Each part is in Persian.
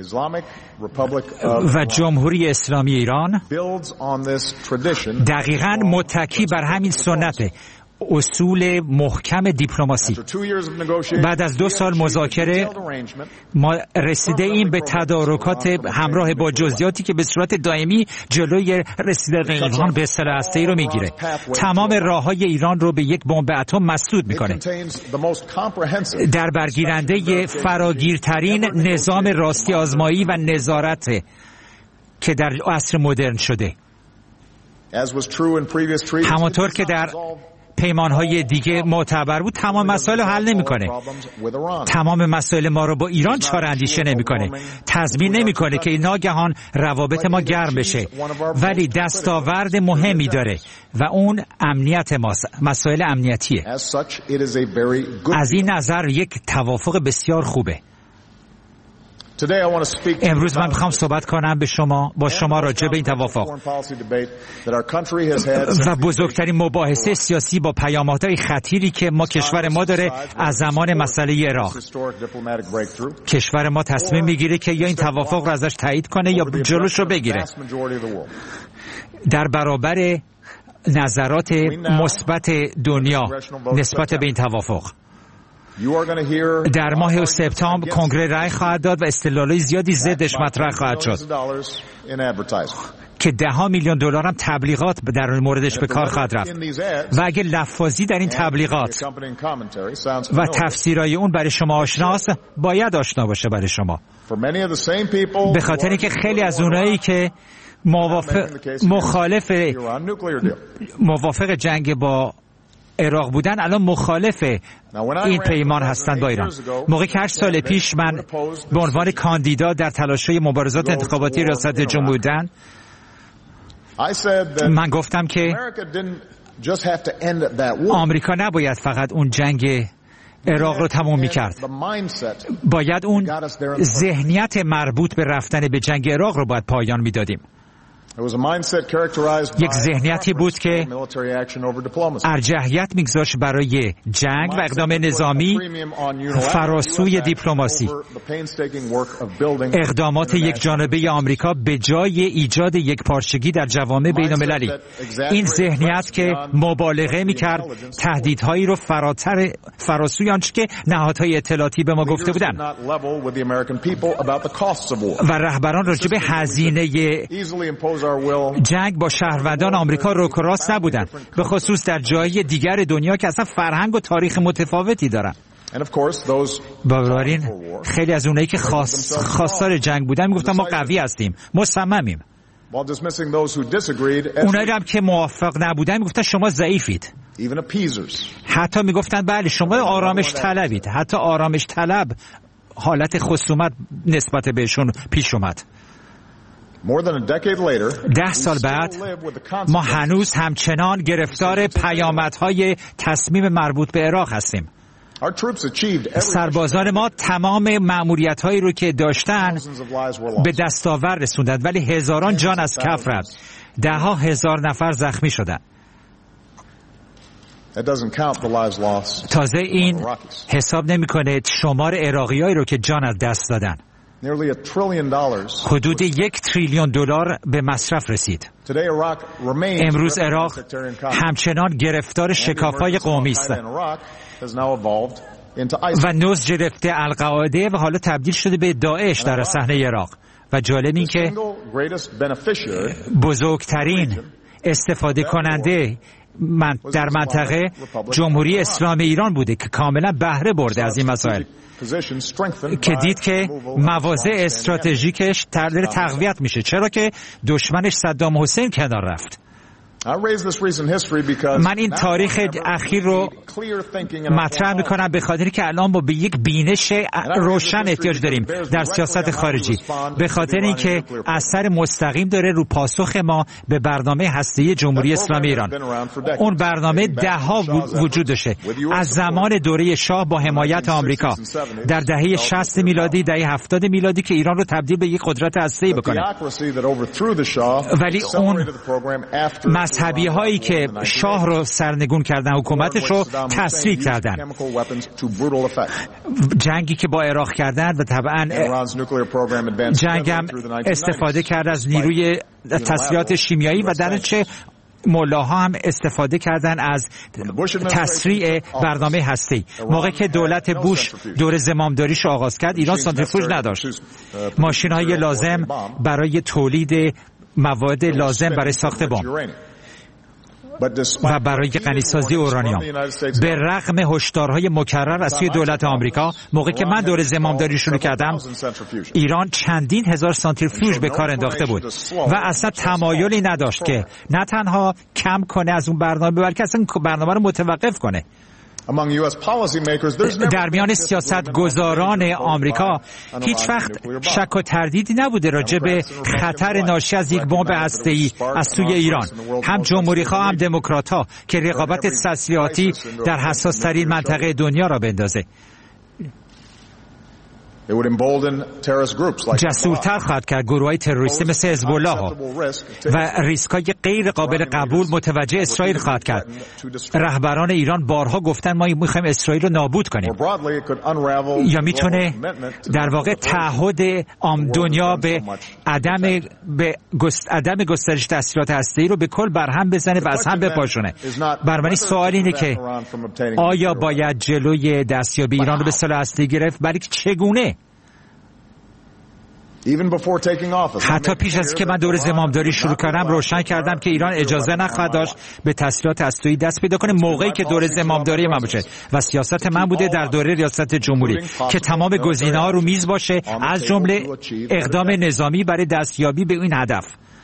و جمهوری اسلامی ایران دقیقاً متکی بر همین سنت اصول محکم دیپلماسی. بعد از 2 سال مذاکره ما رسیده ایم به تدارکات همراه با جزئیاتی که به صورت دائمی جلوی رسیدن ایران به سلاح هسته‌ای رو میگیره. تمام راههای ایران رو به یک بمب اتم مسدود میکنه. در برگیرنده فراگیرترین نظام راستی آزمایی و نظارت که در عصر مدرن شده. همانطور که در پیمانهای دیگه معتبر بود، تمام مسائل رو حل نمیکنه. تمام مسائل ما رو با ایران چاره اندیشه نمیکنه. تضمین نمیکنه که ناگهان روابط ما گرم بشه. ولی دستاورد مهمی داره و اون امنیت ماست. مسائل امنیتیه. از این نظر یک توافق بسیار خوبه. امروز من میخوام صحبت کنم با شما راجع به این توافق و بزرگترین مباحثه سیاسی با پیامدهای خطیری که کشور ما داره از زمان مسئله عراق. کشور ما تصمیم میگیره که یا این توافق رو ازش تایید کنه یا جلوش رو بگیره. در برابر نظرات مثبت دنیا نسبت به این توافق، در ماه سپتامبر کنگره رأی خواهد داد و استدلال‌های زیادی ضدش مطرح خواهد شد که $10 میلیون هم تبلیغات در موردش به کار خواهد رفت. و اگه لفاظی در این تبلیغات و تفسیرهای اون برای شما آشناست، باید آشنا باشه برای شما، به خاطر اینکه خیلی از اونایی که موافق جنگ با عراق بودن الان مخالف این پیمان هستند با ایران. موقعی که 8 سال پیش من به عنوان کاندیدا در تلاش‌های مبارزات انتخاباتی ریاست جمهوری بودم، من گفتم که آمریکا نباید فقط اون جنگ عراق رو تموم می‌کرد، باید اون ذهنیت مربوط به رفتن به جنگ عراق رو باید پایان می‌دادیم. یک ذهنیتی بود که ارجحیت میگذاشت برای جنگ و اقدام نظامی فراسوی دیپلماسی. اقدامات یک جانبه آمریکا به جای ایجاد یک پارچگی در جوامع بین المللی. این ذهنیت که مبالغه میکرد تهدیدهایی رو فراسوی آنچه که نهادهای اطلاعاتی به ما گفته بودند و رهبران راجع به هزینه جنگ با شهروندان آمریکا روک و راست نبودن، به خصوص در جای دیگر دنیا که اصلا فرهنگ و تاریخ متفاوتی دارن. بنابراین خیلی از اونایی که خواستار جنگ بودن میگفتن ما قوی هستیم، مصممیم. اونایی هم که موافق نبودن میگفتن شما ضعیفید. حتی میگفتن بله شما آرامش طلبید. حتی آرامش طلب حالت خصومت نسبت بهشون پیش اومد. 10 سال بعد ما هنوز همچنان گرفتار پیامدهای تصمیم مربوط به عراق هستیم. سربازان ما تمام مأموریت‌هایی رو که داشتن به دستاورد رسوندند، ولی هزاران جان از کف رفت. 10,000 نفر زخمی شدند. تازه این حساب نمی‌کنه شمار عراقی‌هایی رو که جان از دست دادن. حدود $1 تریلیون به مصرف رسید. امروز عراق همچنان گرفتار شکاف‌های قومی است و نوز گرفته القاعده و حالا تبدیل شده به داعش در صحنه عراق. و جالب این که بزرگترین استفاده کننده در منطقه جمهوری اسلامی ایران بوده که کاملا بهره برده از این مسائل، که دید که مواضع استراتژیکش داره تقویت میشه، چرا که دشمنش صدام حسین کنار رفت. من این تاریخ اخیر رو مطرح میکنم به خاطر که الان ما به یک بینش روشن احتیاج داریم در سیاست خارجی، به خاطر اینکه اثر مستقیم داره رو پاسخ ما به برنامه هسته‌ای جمهوری اسلامی ایران. اون برنامه دهها وجود داشته از زمان دوره شاه با حمایت آمریکا در دهه 60 میلادی، دهه 70 میلادی که ایران رو تبدیل به یک قدرت هسته‌ای بکنه. ولی اون مذهبی هایی که شاه رو سرنگون کردن، حکومتش رو تسریع کردن. جنگی که با عراق کردن و طبعا جنگ هم استفاده کرد از نیروی تسلیحات شیمیایی و در چه ملاها هم استفاده کردن از تسریع برنامه هسته‌ای. موقعی که دولت بوش دور زمامداریش رو آغاز کرد، ایران سانتریفوژ نداشت. ماشین‌های لازم برای تولید مواد لازم برای ساخت بمب و برای غنیسازی اورانیوم. به رغم هشدارهای مکرر از سوی دولت آمریکا، موقعی که من دور زمامداری شروع کردم، ایران چندین هزار سانتریفیوژ به کار انداخته بود و اصلا تمایلی نداشت که نه تنها کم کنه از اون برنامه، بلکه اصلا برنامه رو متوقف کنه. در میان سیاستگزاران آمریکا هیچ وقت شک و تردیدی نبوده راجع به خطر ناشی از یک بمب هسته‌ای از سوی ایران. هم جمهوری‌خواه هم دموکرات‌ها که رقابت تسلیحاتی در حساس‌ترین منطقه دنیا را بندازه. جسورتر خواهد کرد گروه‌های تروریستی مثل حزب الله و ریسک‌های غیر قابل قبول متوجه اسرائیل خواهد کرد. رهبران ایران بارها گفتن ما می‌خوایم اسرائیل رو نابود کنیم. یا میتونه در واقع تعهد دنیا به عدم گسترش تسلیحات هسته‌ای رو به کل برهم بزنه و از هم بپاشونه. بنابراین سوال اینه که آیا باید جلوی دستیابی ایران رو به سلاح هسته‌ای گرفت؟ بلکه چگونه؟ حتی پیش از که من دور زمامداری شروع کردم روشن کردم که ایران اجازه نخواهد داشت به تسلیحات هسته‌ای دست پیدا کنه موقعی که دور زمامداری من باشه و سیاست من بوده در دوره ریاست جمهوری که تمام گزینه‌ها رو میز باشه، از جمله اقدام نظامی برای دستیابی به این هدف.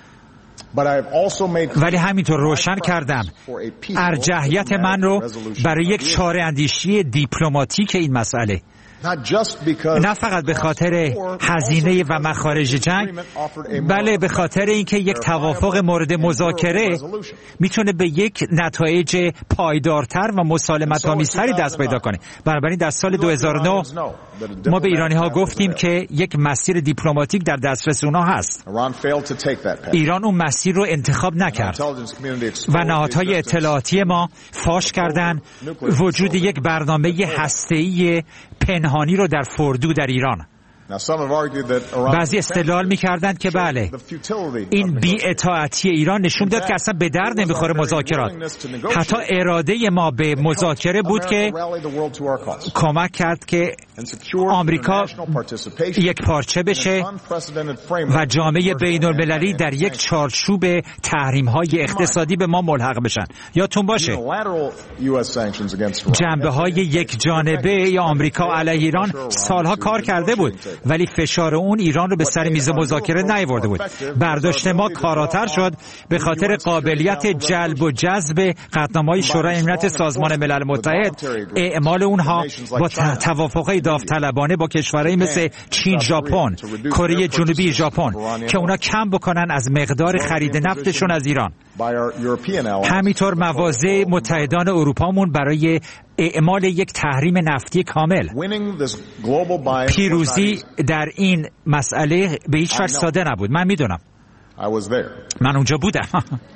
ولی همینطور روشن کردم ارجحیت من رو برای یک چاره اندیشی دیپلماتیک این مسئله، نه فقط به خاطر هزینه و مخارج جنگ، بله به خاطر اینکه یک توافق مورد مذاکره میتونه به یک نتایج پایدارتر و مسالمت‌آمیزتری دست پیدا کنه. بنابراین در سال 2009 ما به ایرانی ها گفتیم که یک مسیر دیپلماتیک در دسترس اونها هست. ایران اون مسیر رو انتخاب نکرد و نهادهای اطلاعاتی ما فاش کردن وجود یک برنامه هسته‌ای پنهانی رو در فردو در ایران. بعضی استدلال می‌کردند که بله این بی‌اطاعتی ایران نشون داد که اصلا به درد نمیخوره مذاکرات. حتی اراده ما به مذاکره بود که کمک کرد که آمریکا یک پارچه بشه و جامعه بین‌المللی در یک چارچوب تحریم‌های اقتصادی به ما ملحق بشن. یادتون باشه جنبه‌های یک جانبه یا آمریکا علیه ایران سالها کار کرده بود، ولی فشار اون ایران رو به سر میز مذاکره نیاورده بود. برداشت ما کاراتر شد به خاطر قابلیت جلب و جذب قطعنامه‌های شورای امنیت سازمان ملل متحد، اعمال اونها با توافق‌های داوطلبانه با کشورهایی مثل چین، ژاپن، کره جنوبی، ژاپن که اونا کم بکنن از مقدار خرید نفتشون از ایران. همینطور مواضع متحدان اروپامون برای اعمال یک تحریم نفتی کامل. پیروزی در این مسئله به هیچ وجه ساده نبود. من میدونم، من اونجا بودم.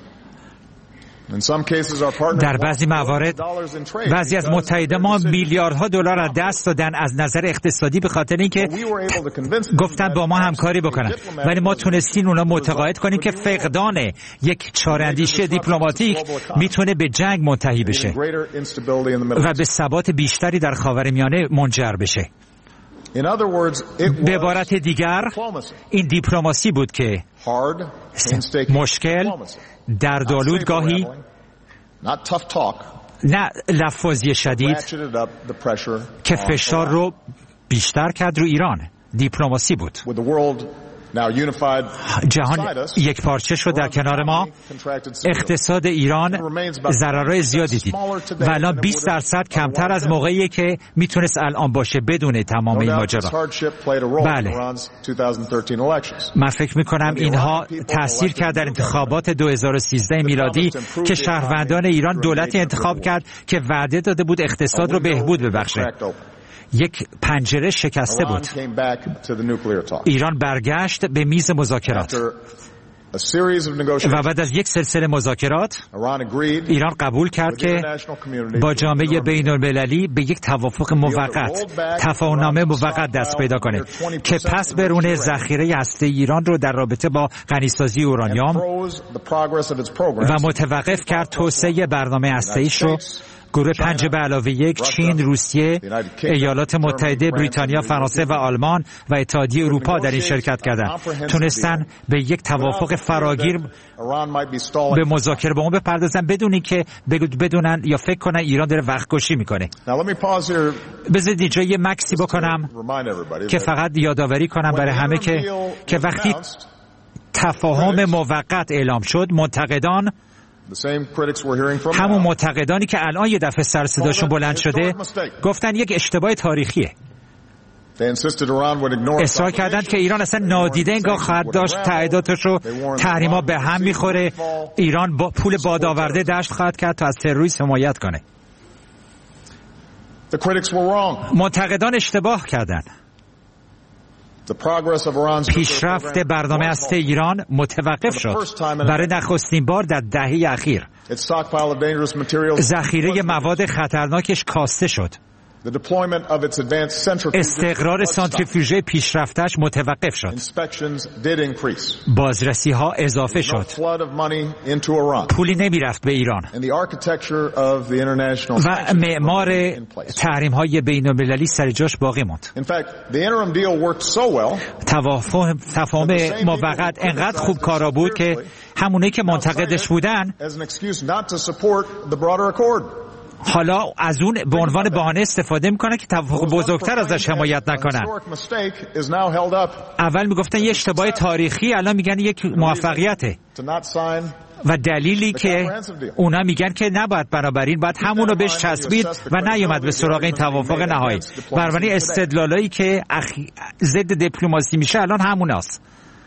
در بعضی موارد بعضی از متحدان ما میلیاردها دلار از دست دادن از نظر اقتصادی به خاطر اینکه گفتن با ما همکاری بکنن، ولی ما تونستیم اونا متقاعد کنیم که فقدان یک چاره‌اندیشی دیپلماتیک میتونه به جنگ منتهی بشه و به ثبات بیشتری در خاورمیانه منجر بشه. به عبارت دیگر این دیپلماسی بود که مشکل دردآلود گاهی، نه لفاظی شدید که فشار رو بیشتر کرد رو ایران، دیپلماسی بود. جهان یک پارچه شد در کنار ما. اقتصاد ایران ضررهای زیادی دید و الان 20% کمتر از موقعی که میتونست الان باشه بدون تمام این ماجرا. بله من فکر میکنم اینها تأثیر کرد در انتخابات 2013 میلادی که شهروندان ایران دولتی انتخاب کرد که وعده داده بود اقتصاد رو بهبود ببخشه. یک پنجره شکسته بود. ایران برگشت به میز مذاکرات و بعد از یک سلسله مذاکرات ایران قبول کرد که با جامعه بین‌المللی به یک توافق موقت، تفاهم‌نامه موقت دست پیدا کنه که پس برونه ذخیره هسته‌ای ایران رو در رابطه با غنیسازی اورانیوم و متوقف کرد توسعه برنامه هسته‌ایش رو. گروه 5+1 چین، روسیه، ایالات متحده، بریتانیا، فرانسه و آلمان و اتحادیه اروپا در این شرکت کردند. تونستن به یک توافق فراگیر به مذاکره با اون بپردازن بدون اینکه بدونن یا فکر کنن ایران داره وقت کشی میکنه. بذارید اینجا یه مکسی بکنم که فقط یادآوری کنم برای همه که وقتی تفاهم موقت اعلام شد، منتقدان، همون منتقدانی که الان یه دفعه سر صداشون بلند شده، گفتن یک اشتباه تاریخیه. اصرار کردند که ایران اصلا نادیده انگار خواهد داشت تعهداتش رو، تحریما به هم میخوره، ایران با پول بادآورده دشت خواهد کرد تا از تروریسم حمایت کنه. منتقدان اشتباه کردند. پیشرفت برنامه هسته‌ای ایران متوقف شد برای نخستین بار در دهه اخیر. ذخیره مواد خطرناکش کاسته شد. استقرار سانتریفیوژه پیشرفتش متوقف شد. بازرسی ها اضافه شد. پولی نمی رفت به ایران و معمار تحریم های بین المللی سر جاش باقی ماند. تفاهم موقت انقدر خوب کارا بود که همونایی که منتقدش بودن حالا از اون به عنوان بهانه استفاده میکنن که توافق بزرگتر ازش حمایت نکنن. اول میگفتن یه اشتباه تاریخی، الان میگن یک موفقیته و دلیلی که اونا میگن که نباید، بنابراین باید همونو بهش چسبید و نیومد به سراغ این توافق نهایی. بنابراین استدلالایی که ضد دیپلماسی میشه الان هموناست.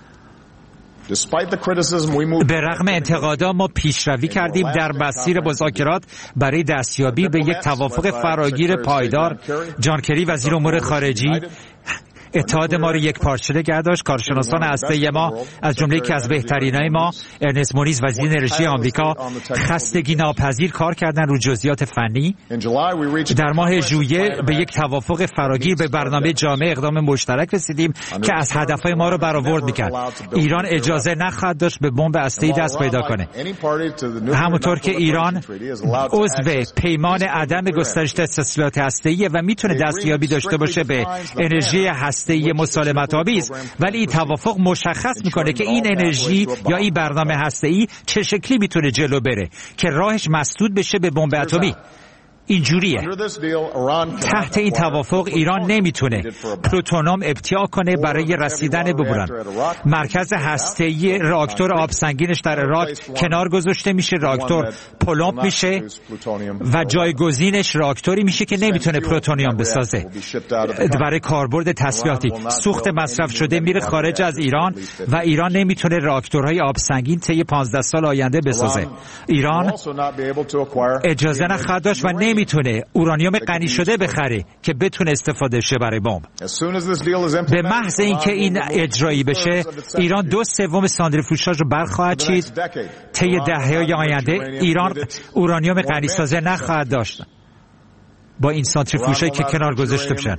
به رغم انتقادها ما پیشروی کردیم در مسیر مذاکرات برای دستیابی به یک توافق فراگیر پایدار. جان کری وزیر امور خارجه اتحاد ما رو یک پارچه نگه داشت. کارشناسان هسته‌ای ما از جمله یکی از بهترینای ما، ارنست مونیز وزیر انرژی آمریکا، خستگی ناپذیر کار کردن رو جزئیات فنی. در ماه ژوئیه به یک توافق فراگیر به برنامه جامع اقدام مشترک رسیدیم که از هدفهای ما رو برآورد می‌کرد. ایران اجازه نخواهد داشت به بمب هسته‌ای دست پیدا کنه. همونطور که ایران عضو پیمان عدم گسترش تسلیحات هسته‌ای و میتونه دستیابی داشته باشه به انرژی هسته‌ای مسالمت‌آمیز، ولی این توافق مشخص میکنه که این انرژی یا این برنامه هسته‌ای چه شکلی میتونه جلو بره که راهش مسدود بشه به بمب اتمی. اینجوریه. تحت این توافق ایران نمیتونه پلوتونیوم ابتیاع کنه برای رسیدن به بوران. مرکز هسته‌ای راکتور آب سنگینش در عراق کنار گذاشته میشه، راکتور پلمپ میشه و جایگزینش راکتوری میشه که نمیتونه پلوتونیوم بسازه. برای کاربرد تسلیحاتی سوخت مصرف شده میره خارج از ایران و ایران نمیتونه راکتورهای آب سنگین طی 15 سال آینده بسازه. ایران اجازه نخواهد داشت و نمیتونه اورانیوم غنی شده بخره که بتونه استفاده شه برای بمب. به محض اینکه این اجرایی بشه، ایران 2/3 سانتریفیوژهاش رو برخواهد چید. طی دهه‌های آینده ایران اورانیوم غنی سازه نخواهد داشت با این سانتریفیوژهایی که کنار گذاشته بشن.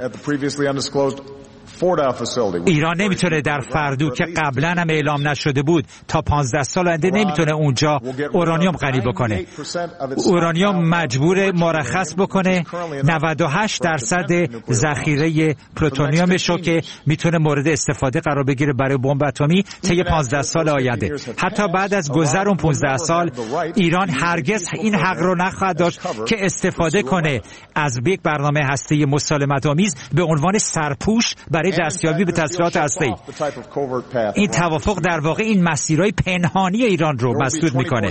ایران نمیتونه در فردو که قبلا هم اعلام نشده بود تا 15 سال آینده نمیتونه اونجا اورانیوم غنی بکنه. اورانیوم مجبور مرخص بکنه 98% ذخیره پلوتونیومش رو که میتونه مورد استفاده قرار بگیره برای بمب اتمی طی 15 سال آینده. حتی بعد از گذر اون 15 سال ایران هرگز این حق رو نخواهد داشت که استفاده کنه از یک برنامه هسته‌ای مسالمت‌آمیز به عنوان سرپوش برای دستیابی به تسلیحات هسته‌ای. این توافق در واقع این مسیرهای پنهانی ایران رو مسدود میکنه.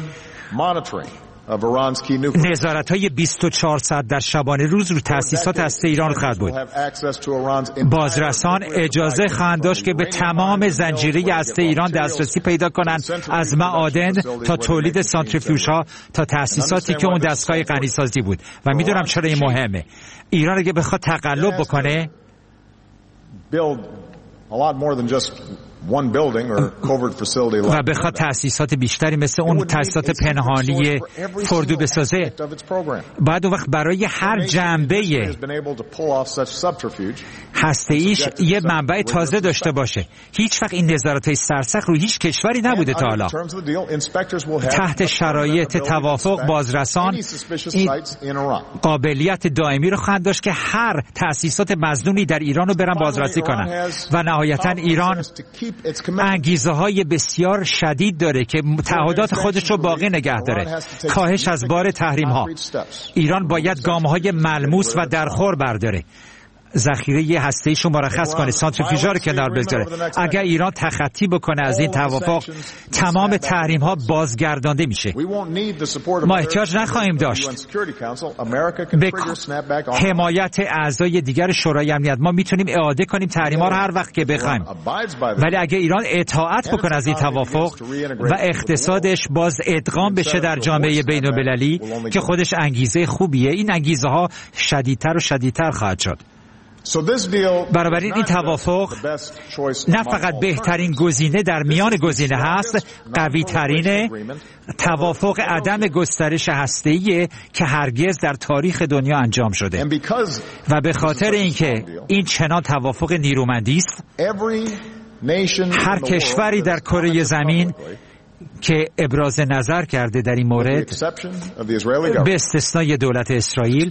نظارت‌های 24 ساعت در شبانه روز رو تأسیسات هسته‌ای ایران خواهد بود. بازرسان اجازه خواهند داشت که به تمام زنجیره هسته ایران دسترسی پیدا کنند، از معادن تا تولید سانتریفیوژها تا تأسیساتی که اون دستگاه غنیسازی بود. و میدونم چرا این مهمه. ایران اگه بخواد تقلب بکنه و بخواد تأسیسات بیشتری مثل اون تأسیسات پنهانی فوردو بسازه، بعد اون وقت برای هر جنبه هسته‌ایش یه منبع تازه داشته باشه. هیچ وقت این نظارت‌های سرسخت روی هیچ کشوری نبوده تا حالا. تحت شرایط توافق بازرسان این قابلیت دائمی رو خواهند داشت که هر تأسیسات مظنونی در ایران رو برن بازرسی کنن و نهایتاً ایران انگیزه های بسیار شدید داره که تعهدات خودش رو باقی نگه داره. کاهش از بار تحریم ها. ایران باید گام های ملموس و درخور برداره. ذخیره هسته‌ایشو مرخص کنه، سانتریفیوژا رو کنار بذاره. اگر ایران تخطی بکنه از این توافق، تمام تحریم ها بازگردانده میشه. ما احتیاج نخواهیم داشت به حمایت اعضای دیگر شورای امنیت. ما میتونیم اعاده کنیم تحریم ها رو هر وقت که بخوایم. ولی اگر ایران اطاعت بکنه از این توافق و اقتصادش باز ادغام بشه در جامعه بین‌المللی که خودش انگیزه خوبیه، این انگیزه ها شدیدتر و شدیدتر خواهد شد. بنابراین این توافق نه فقط بهترین گزینه در میان گزینه هست، قوی ترین توافق عدم گسترش هسته‌ایه که هرگز در تاریخ دنیا انجام شده. و به خاطر اینکه این چنان توافق نیرومندی است، هر کشوری در کره زمین که ابراز نظر کرده در این مورد به استثنای دولت اسرائیل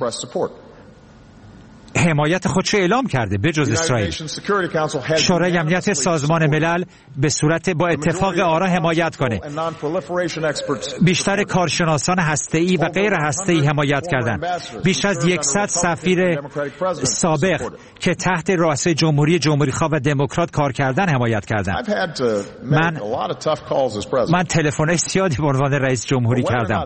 حمایت خودش اعلام کرده. به جز اسرائیل، شورای امنیت سازمان ملل به صورت با اتفاق آرا حمایت کنه. بیشتر کارشناسان هسته‌ای و غیر هسته‌ای حمایت کردند. بیش از 100 سفیر سابق که تحت رئاسه جمهوری‌خواه و دموکرات کار کردن حمایت کردند. من تلفن‌های زیادی به عنوان رئیس جمهوری کردم.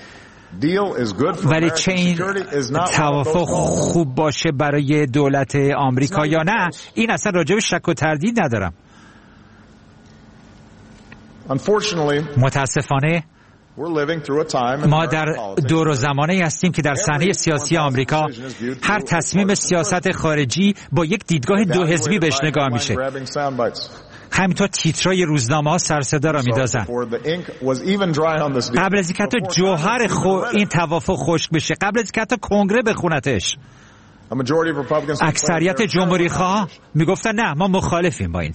ولی چه این توافق خوب باشه برای دولت آمریکا یا نه، این اصلا راجب شک و تردید ندارم. متاسفانه ما در دور و زمانی هستیم که در صحنه سیاسی آمریکا هر تصمیم سیاست خارجی با یک دیدگاه دو حزبی بهش نگاه میشه. همینطور تیترای روزنامه ها سر صدا را می‌دازن. قبل از اینکه حتی جوهر این توافق خشک بشه، قبل از اینکه حتی کنگره بخونتش، اکثریت جمهوری‌خواه میگفتن نه، ما مخالفیم با این.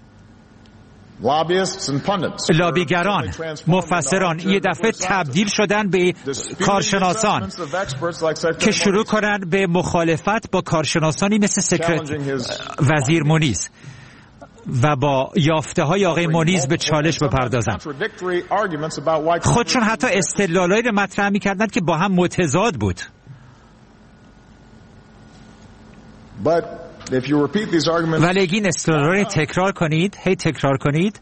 لابیگران، مفسران یه دفعه تبدیل شدن به کارشناسان که شروع کنن به مخالفت با کارشناسانی مثل وزیر مونیز و با یافته های آقای مونیز به چالش بپردازن. خودشون حتی استدلالایی رو مطرح می‌کردند که با هم متضاد بود. ولی اگه این استدلالا رو تکرار کنید،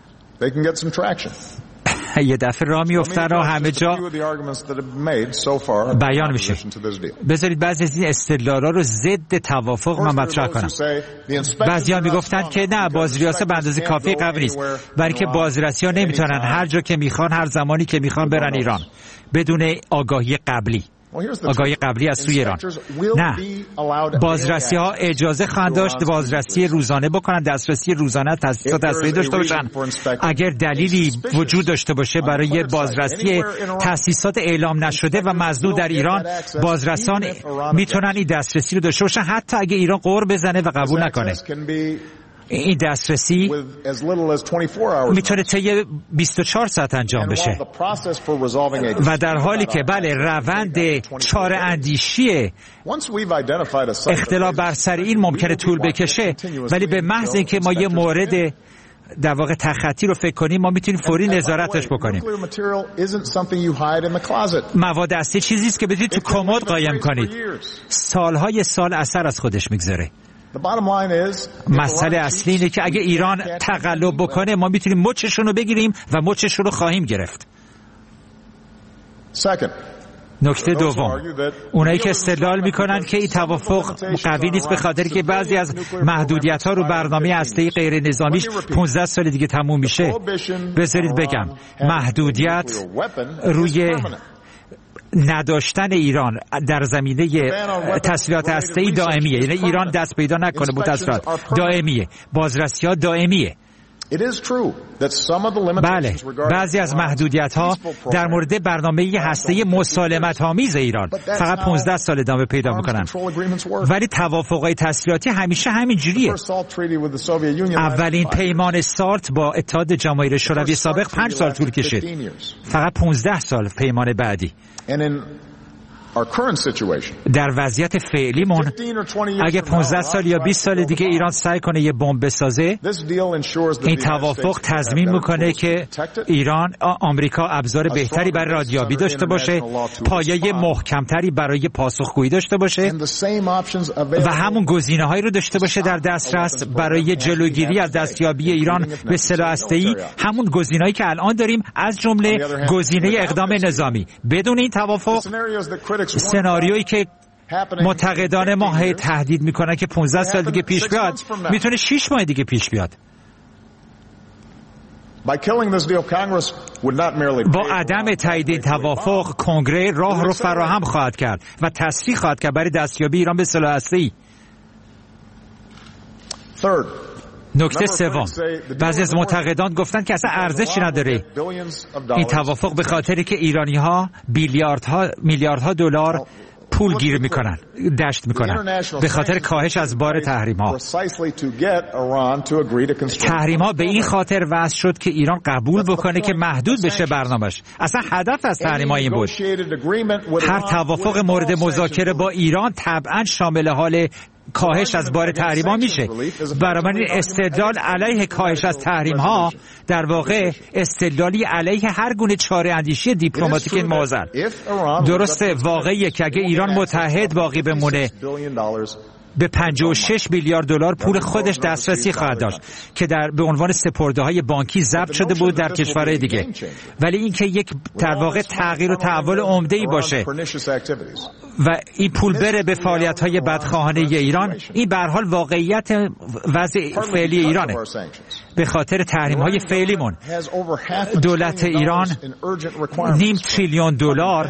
یه دفعه راه میافتن و همه جا بیان میشه. بذارید بعضی از این استدلالا رو ضد توافق من مطرح کنم. بعضیا میگفتن که نه، بازرسی به اندازه کافی قوی نیست، برای که بازرسی‌ها نمیتونن هر جا که میخوان، هر زمانی که میخوان برن ایران بدون آگاهی قبلی از سوی ایران. نه، بازرسی ها اجازه خواهند داشت بازرسی روزانه بکنن، دسترسی روزانه تاسیسات هسته‌ای داشته باشن. اگر دلیلی وجود داشته باشه برای بازرسی تاسیسات اعلام نشده و مزنوع در ایران، بازرسان میتونن این دسترسی رو داشته باشن، حتی اگه ایران قور بزنه و قبول نکنه. این دسترسی میتونه طی 24 ساعت انجام بشه و در حالی که بله، روند چاره اندیشی اختلاف بر سر این ممکنه طول بکشه، ولی به محض اینکه ما یه مورد در واقع تخطی رو فکر کنیم، ما میتونیم فوری نظارتش بکنیم. مواد اصلی چیزی است که بتونید تو کمد قایم کنید، سالهای سال اثر از خودش میگذاره. مسئله اصلی اینه که اگه ایران تقلب بکنه، ما میتونیم مچشون رو بگیریم و مچشون رو خواهیم گرفت. نکته دوم، اونایی که استدلال میکنن که این توافق قوی نیست به خاطر که بعضی از محدودیت ها رو برنامه هسته‌ای غیر نظامیش 15 سال دیگه تموم میشه، بذارید بگم، محدودیت روی نداشتن ایران در زمینه تسلیحات هسته‌ای دائمیه. یعنی ایران دست پیدا نکنه به تسلیحات دائمیه، بازرسی‌ها دائمیه. بله، بعضی از محدودیت‌ها در مورد برنامه هسته‌ای مسالمت‌آمیز ایران فقط 15 سال ادامه پیدا می‌کنند. ولی توافق‌های تسلیحاتی همیشه همین جوریه. اولین پیمان سالت با اتحاد جماهیر شوروی سابق 5 سال طول کشید. فقط 15 سال پیمان بعدی. در وضعیت فعلیمون اگه 15 سال یا 20 سال دیگه ایران سعی کنه یه بمب بسازه، این توافق تضمین میکنه که ایران آمریکا ابزار بهتری برای رادیابی داشته باشه، پایه محکمتری برای پاسخگویی داشته باشه و همون گزینه‌هایی رو داشته باشه در دسترس برای جلوگیری از دستیابی ایران به سلاح هسته‌ای، همون گزینه‌ای که الان داریم، از جمله گزینه اقدام نظامی. بدون این توافق، سناریویی که معتقدان ما تهدید میکنن که 15 سال دیگه پیش بیاد، میتونه 6 ماه دیگه پیش بیاد. با عدم تایید این توافق، کنگره راه رو فراهم خواهد کرد و تسریع خواهد کرد برای دستیابی ایران به سلاح هسته‌ای. نکته سوم، بعضی از معتقدان گفتن که اصلا ارزشی نداره این توافق، به خاطری که ایرانی‌ها میلیاردها دلار پول گیر میکنن، دشت میکنن به خاطر کاهش از بار تحریم‌ها. تحریم‌ها به این خاطر وضع شد که ایران قبول بکنه که محدود بشه برنامه‌اش. اصلا هدف از تحریم‌ها این بود. هر توافق مورد مذاکره با ایران طبعاً شامل حال کاهش از بار تحریم‌ها میشه. بنابراین استدلال علیه کاهش از تحریم‌ها در واقع استدلالی علیه هر گونه چاره اندیشی دیپلماتیک این موضوع. درسته، واقعیه که اگه ایران متحد باقی بمونه، به 56 میلیارد دلار پول خودش دسترسی خواهد داشت که به عنوان سپرده‌های بانکی ضبط شده بود در کشورهای دیگه. ولی اینکه یک در واقع تغییر و تحول عمده‌ای باشه و این پول بره به فعالیت‌های بدخواهانه ایران، این به هر حال واقعیت وضع فعلی ایرانه. به خاطر تحریم‌های فعلیمون دولت ایران نیم تریلیون دلار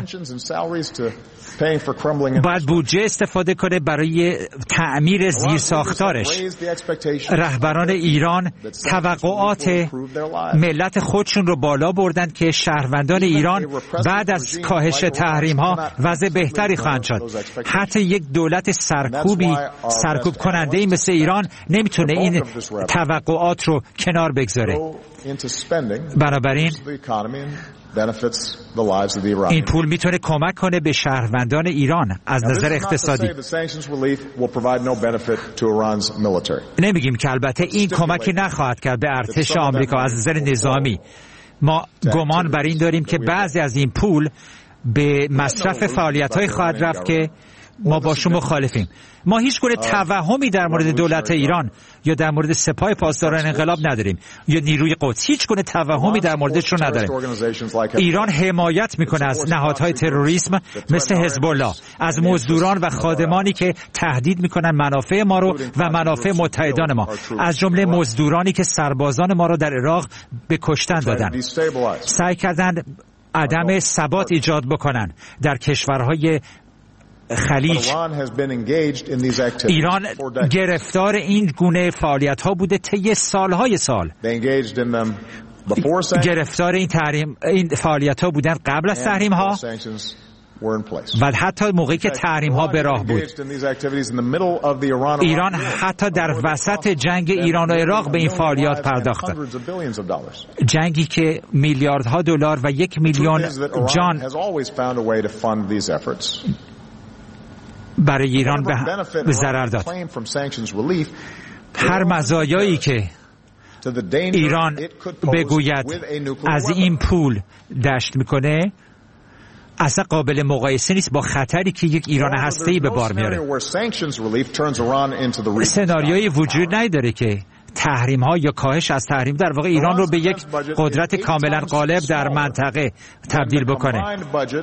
باید بودجه استفاده کنه برای تعمیر زیرساختارش. رهبران ایران توقعات ملت خودشون رو بالا بردن که شهروندان ایران بعد از کاهش تحریم‌ها وضع بهتری خواهند شد. حتی یک دولت سرکوب کننده‌ای مثل ایران نمیتونه این توقعات رو کنار بگذاره. بنابراین این پول میتونه کمک کنه به شهروندان ایران از نظر اقتصادی. نمیگیم که البته این کمکی نخواهد کرد به ارتش آمریکا از نظر نظامی. ما گمان بر این داریم که بعضی از این پول به مصرف فعالیت‌های خواهد رفت که ما باشون مخالفیم. ما هیچ گونه توهمی در مورد دولت ایران یا در مورد سپاه پاسداران انقلاب نداریم یا نیروی قدس. هیچ گونه توهمی در موردشون نداریم. ایران حمایت میکنه از نهادهای تروریسم مثل حزب الله، از مزدوران و خادمانی که تهدید میکنن منافع ما رو و منافع متحدان ما، از جمله مزدورانی که سربازان ما رو در عراق به کشتن دادن. سعی کردن عدم ثبات ایجاد بکنن در کشورهای خلیج. ایران گرفتار این گونه فعالیت‌ها بوده طی سالهای سال. گرفتار این فعالیت‌ها بودن قبل از تحریم‌ها و حتی موقعی که تحریم‌ها به راه بود. ایران حتی در وسط جنگ ایران و عراق به این فعالیت پرداخت. جنگی که میلیاردها دلار و 1 میلیون جان برای ایران به ضرر داد. هر مزایایی که ایران بگوید از این پول دشت میکنه اصلا قابل مقایسه نیست با خطری که یک ایران هسته‌ای به بار میاره. سناریویی وجود نداره که تحریم ها یا کاهش از تحریم در واقع ایران رو به یک قدرت کاملا غالب در منطقه تبدیل بکنه.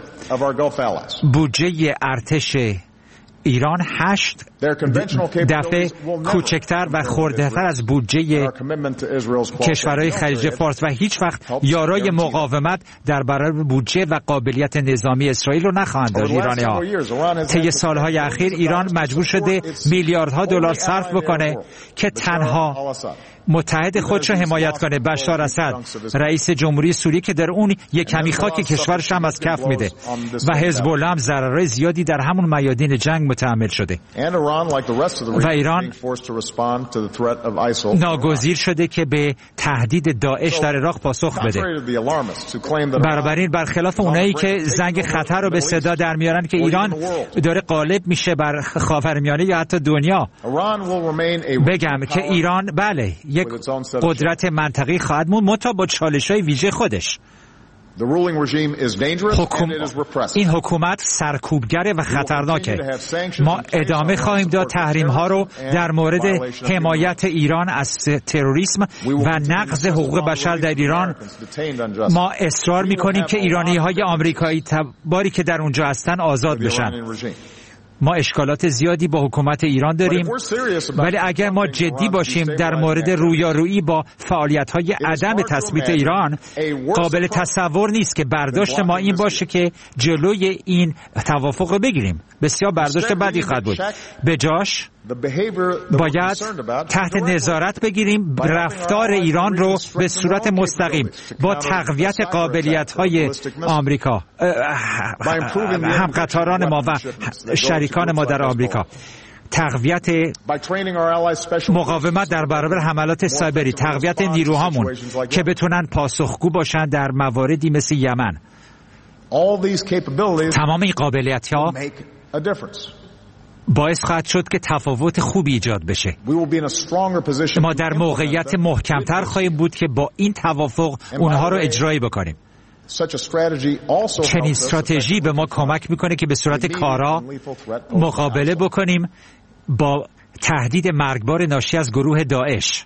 بودجه ارتش ایران 8 دفعه کوچکتر و خرده‌تر از بودجه کشورهای خلیج فارس و هیچ وقت یارای مقاومت در برابر بودجه و قابلیت نظامی اسرائیل رو نخواهند داشت. ایرانی‌ها طی سالهای اخیر ایران مجبور شده میلیاردها دلار صرف بکنه که تنها متحد خودش را حمایت کنه. بشار اسد رئیس جمهوری سوریه که در اون یک کمی خاک کشورش هم از کف میده و حزب الله هم ضررهای زیادی در همون میادین جنگ متحمل شده و ایران ناگزیر شده که به تهدید داعش در عراق پاسخ بده. بنابراین برخلاف اونایی که زنگ خطر رو به صدا در میارن که ایران داره غالب میشه بر خاورمیانه یا حتی دنیا، بگم که ایران بله یک قدرت منطقی خواهد موند، منتها با چالش‌های ویژه خودش. این حکومت سرکوبگره و خطرناکه. ما ادامه خواهیم داد تحریم‌ها رو در مورد حمایت ایران از تروریسم و نقض حقوق بشر در ایران. ما اصرار می‌کنیم که ایرانی‌های آمریکایی تباری که در اونجا هستن آزاد بشن. ما اشکالات زیادی با حکومت ایران داریم، ولی اگر ما جدی باشیم در مورد رویارویی با فعالیت‌های عدم تثبیت ایران، قابل تصور نیست که برداشت ما این باشه که جلوی این توافق رو بگیریم. بسیار برداشت بدی خواهد بود. به جاش باید تحت نظارت بگیریم رفتار ایران رو به صورت مستقیم با تقویت قابلیت‌های آمریکا، همقطاران ما و شریکان ما در آمریکا، تقویت مقاومت در برابر حملات سایبری، تقویت نیروهامون که بتونن پاسخگو باشن در مواردی مثل یمن. تمام این قابلیت‌ها باعث خواهد شد که تفاوت خوبی ایجاد بشه. ما در موقعیت محکمتر خواهیم بود که با این توافق اونها رو اجرایی بکنیم. چنین استراتژی به ما کمک میکنه که به صورت کارا مقابله بکنیم با تهدید مرگبار ناشی از گروه داعش.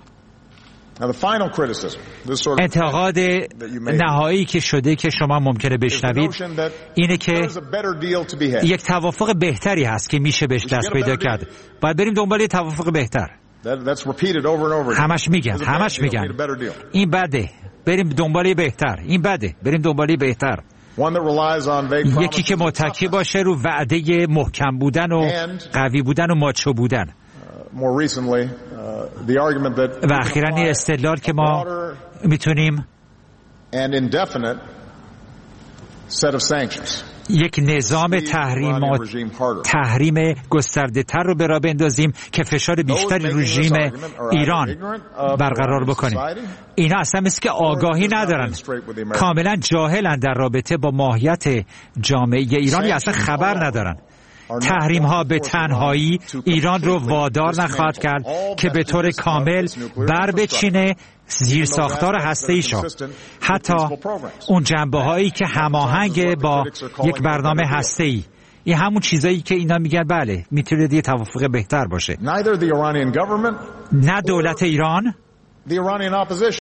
انتقاد نهایی که شده که شما ممکنه بشنوید اینه که یک توافق بهتری هست که میشه بهش دست پیدا کرد. باید بریم دنبال یک توافق بهتر. همش میگن این بده، بریم دنبال بهتر. این بده، بریم دنبال بهتر. یکی که متکی باشه رو وعده محکم بودن و قوی بودن و ماچو بودن. و اخیراً این استدلال که ما میتونیم یک نظام تحریم گسترده تر رو به راه بندازیم که فشار بیشتری رو رژیم ایران برقرار بکنیم. اینا اصلا مثل که آگاهی ندارن، کاملا جاهلن در رابطه با ماهیت جامعه ایران، یا اصلا خبر ندارن. تحریم ها به تنهایی ایران رو وادار نخواهد کرد که به طور کامل بر بچینه زیر ساختار هسته‌ای شو. حتی اون جنبه هایی که هماهنگ با یک برنامه هسته‌ای، این همون چیزایی که اینا میگن بله میتونه یه توافق بهتر باشه. نه دولت ایران